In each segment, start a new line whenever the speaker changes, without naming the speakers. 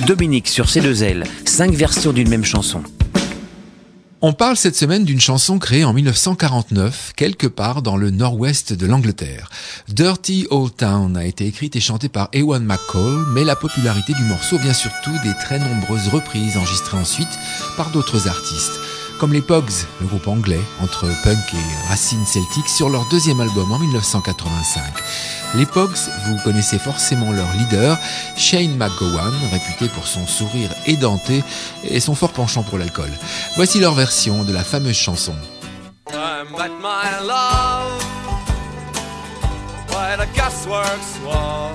Dominique sur C2L, 5 versions d'une même chanson.
On parle cette semaine d'une chanson créée en 1949, quelque part dans le nord-ouest de l'Angleterre. Dirty Old Town a été écrite et chantée par Ewan McCall, mais la popularité du morceau vient surtout des très nombreuses reprises enregistrées ensuite par d'autres artistes, comme les Pogues, le groupe anglais, entre punk et racines celtiques, sur leur deuxième album en 1985. Les Pogues, vous connaissez forcément leur leader, Shane MacGowan, réputé pour son sourire édenté et son fort penchant pour l'alcool. Voici leur version de la fameuse chanson.
I met my love by the gasworks wall.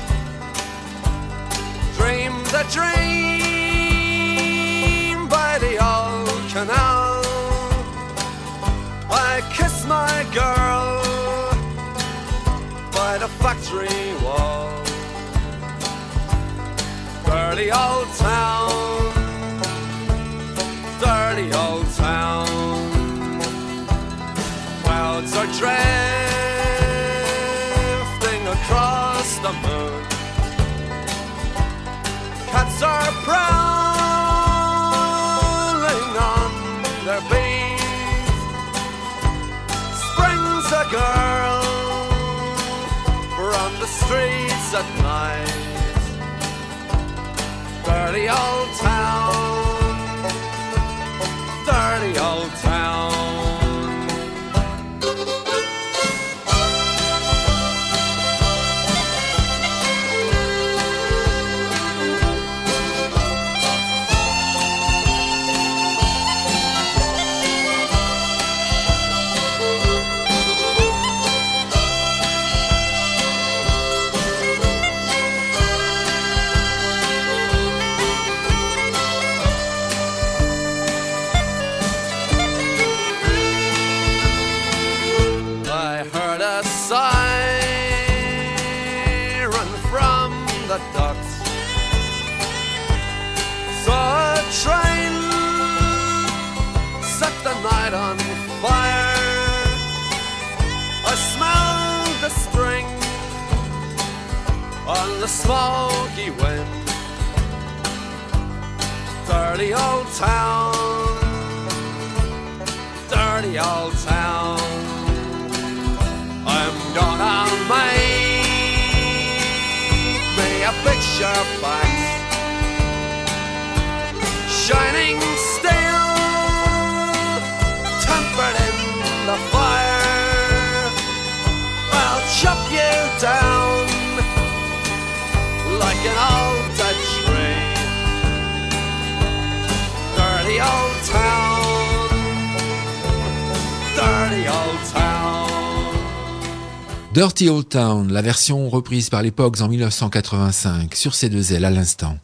Dreamed a dream by the old canal. I kissed my girl by the factory wall. Dirty old town, dirty old town. Clouds are drifting across the moon. Cats are prowling on their beat. Spring's a girl from the streets at night. Dirty old town, dirty old town. Siren from the docks. Saw a train set the night on fire. I smelled the string on the smoky wind. Dirty old town, dirty old town. I'm gonna make me a picture box, shining steel, tempered in the fire. I'll chop you down like an old dead tree. Dirty old town, dirty old town.
Dirty Old Town, la version reprise par les Pogues en 1985, sur C2L à l'instant.